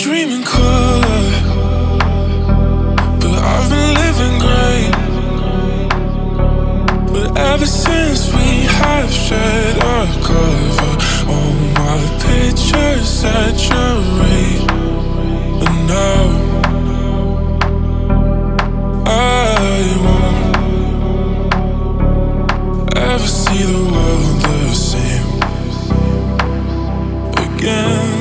dream in color, but I've been living great. But ever since we have shared a cover, all my pictures saturate. But now I won't ever see the world the same again.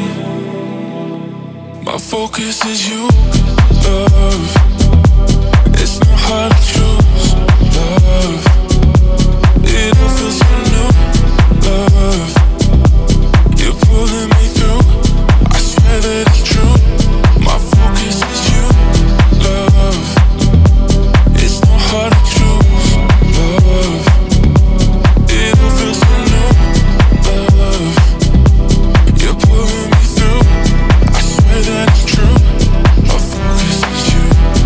My focus is you, love. It's not hard to choose, love. It all feels so new, love. You're pulling me through, I swear that it's true. My focus is you, love. It's not hard to choose, love. It all feels so new, love. You're pulling me through, I swear that it's true. My focus is you.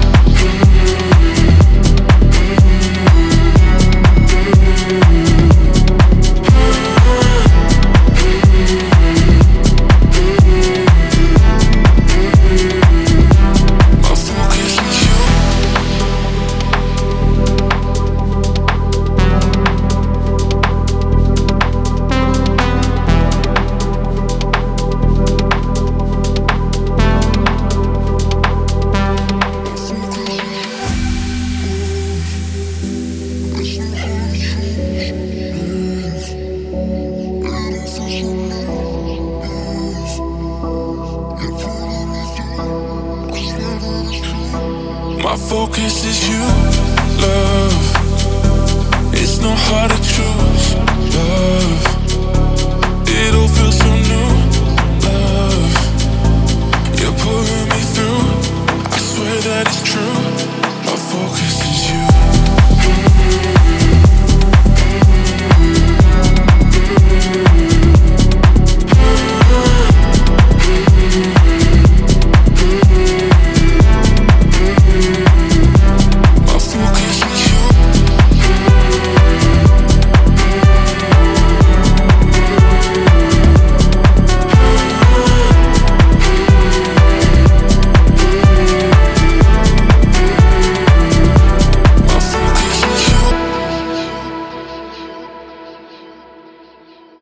My focus is you. My focus is you, love. It's not hard to choose, love. It all feels so new, love. You're pulling me through, I swear that it's true.